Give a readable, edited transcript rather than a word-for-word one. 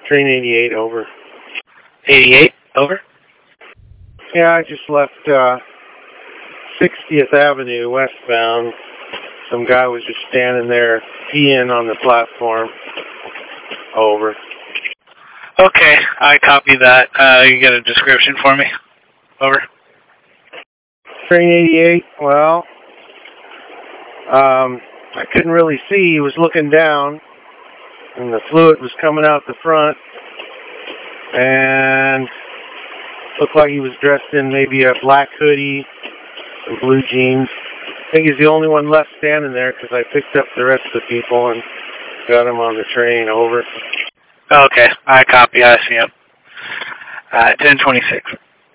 Train 88, over. 88, over. Yeah, I just left 60th Avenue westbound. Some guy was just standing there peeing on the platform. Over. Okay, I copy that. You get a description for me? Over. Train 88, well, I couldn't really see. He was looking down, and the fluid was coming out the front, and looked like he was dressed in maybe a black hoodie and blue jeans. I think he's the only one left standing there because I picked up the rest of the people and got him on the train. Over. Okay, I copy. I see him. 10:26.